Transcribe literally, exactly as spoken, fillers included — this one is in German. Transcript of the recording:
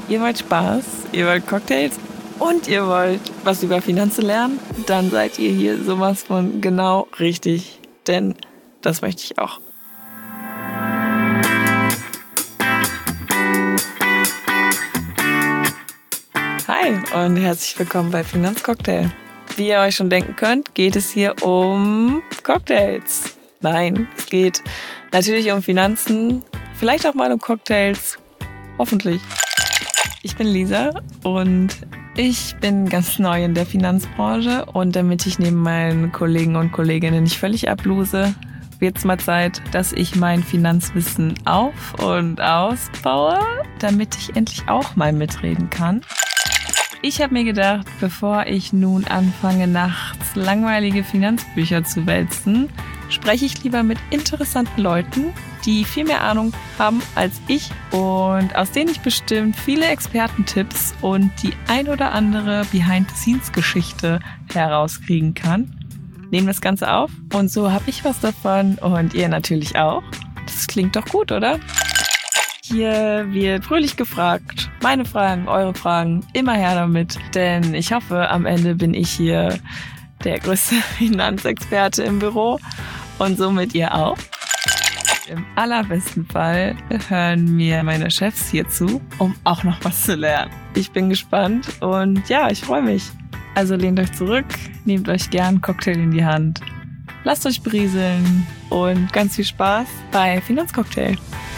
ihr wollt Spaß, ihr wollt Cocktails und ihr wollt was über Finanzen lernen, dann seid ihr hier sowas von genau richtig, denn das möchte ich auch. Hi und herzlich willkommen bei Finanzcocktail. Wie ihr euch schon denken könnt, geht es hier um Cocktails. Nein, es geht natürlich um Finanzen, vielleicht auch mal um Cocktails, hoffentlich. Ich bin Lisa und ich bin ganz neu in der Finanzbranche und damit ich neben meinen Kollegen und Kolleginnen nicht völlig ablose, wird es mal Zeit, dass ich mein Finanzwissen auf- und ausbaue, damit ich endlich auch mal mitreden kann. Ich habe mir gedacht, bevor ich nun anfange, nachts langweilige Finanzbücher zu wälzen, spreche ich lieber mit interessanten Leuten, die viel mehr Ahnung haben als ich und aus denen ich bestimmt viele Expertentipps und die ein oder andere Behind-the-Scenes-Geschichte herauskriegen kann. Nehmen das Ganze auf und so habe ich was davon und ihr natürlich auch. Das klingt doch gut, oder? Hier wird fröhlich gefragt. Meine Fragen, eure Fragen, immer her damit. Denn ich hoffe, am Ende bin ich hier der größte Finanzexperte im Büro und somit ihr auch. Im allerbesten Fall hören mir meine Chefs hier zu, um auch noch was zu lernen. Ich bin gespannt und ja, ich freue mich. Also lehnt euch zurück, nehmt euch gern einen Cocktail in die Hand, lasst euch berieseln und ganz viel Spaß bei Finanzcocktail.